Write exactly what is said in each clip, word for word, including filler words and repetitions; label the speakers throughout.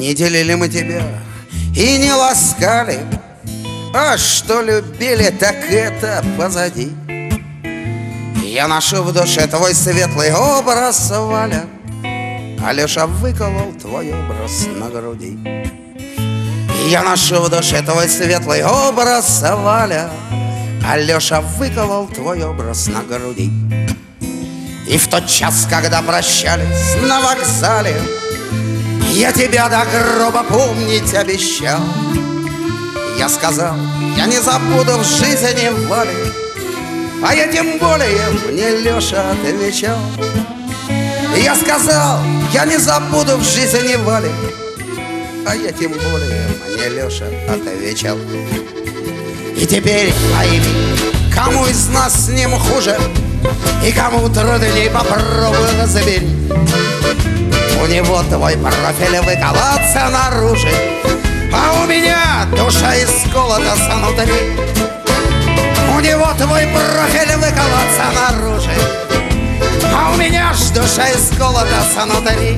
Speaker 1: Не делили мы тебя и не ласкали, а что любили, так это позади. Я ношу в душе твой светлый образ, Валя, Алеша выколол твой образ на груди. Я ношу в душе твой светлый образ, Валя, Алеша выколол твой образ на груди. И в тот час, когда прощались на вокзале, я тебя до гроба помнить обещал. Я сказал, я не забуду в жизни Вали, а я тем более, мне Леша отвечал. Я сказал, я не забуду в жизни Вали, а я тем более, мне Леша отвечал. И теперь пойми, кому из нас с ним хуже и кому трудней, попробуй разбери. У него твой профиль выколоться наружу, а у меня душа из колота внутри. У него твой профиль выколоться наружу, а у меня ж душа из колота внутри.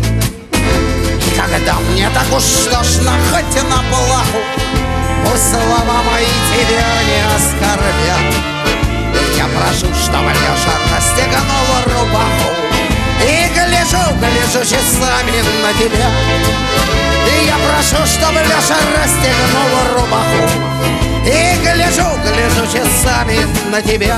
Speaker 1: И когда мне так уж тошно, хоть на плаху, пусть слова мои тебя не оскорбят. Я прошу, чтобы Леша расстегнул рубаху, и гляжу, гляжу часами на тебя. И я прошу, чтобы Леша расстегнул рубаху, и гляжу, гляжу часами на тебя.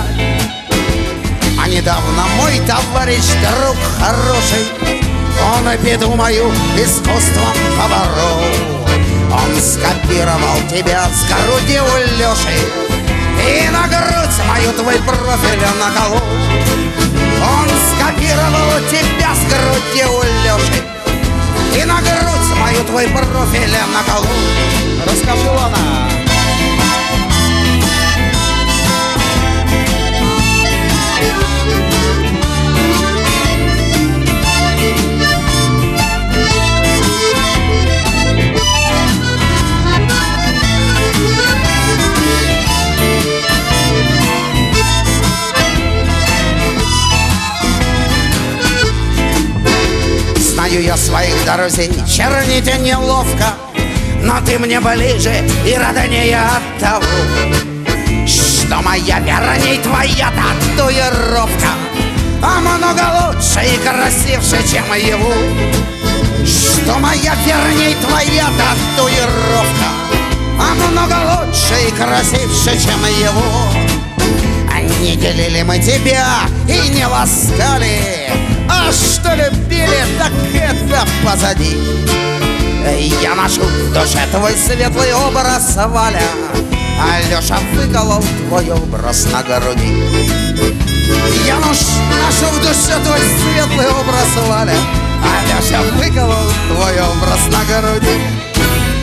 Speaker 1: А недавно мой товарищ, друг хороший, он беду мою искусством поборол. Он скопировал тебя с груди у Леши и на грудь мою твой профиль наколол. Он скопировал тебя с груди у Леши и на грудь мою твой профиль наколол. Расскажи, Лана. Знаю я своих друзей, чернить неловко, но ты мне ближе и роднее от того, что моя верней твоя татуировка, а много лучше и красивше, чем его. Что моя верней твоя татуировка, а много лучше и красивше, чем его. Не делили мы тебя и не ласкали, а что любили, так это позади. Я ношу в душе твой светлый образ, Валя, а Леша выколол твой образ на груди. Я ношу в душе твой светлый образ, Валя, а Леша выколол твой образ на груди.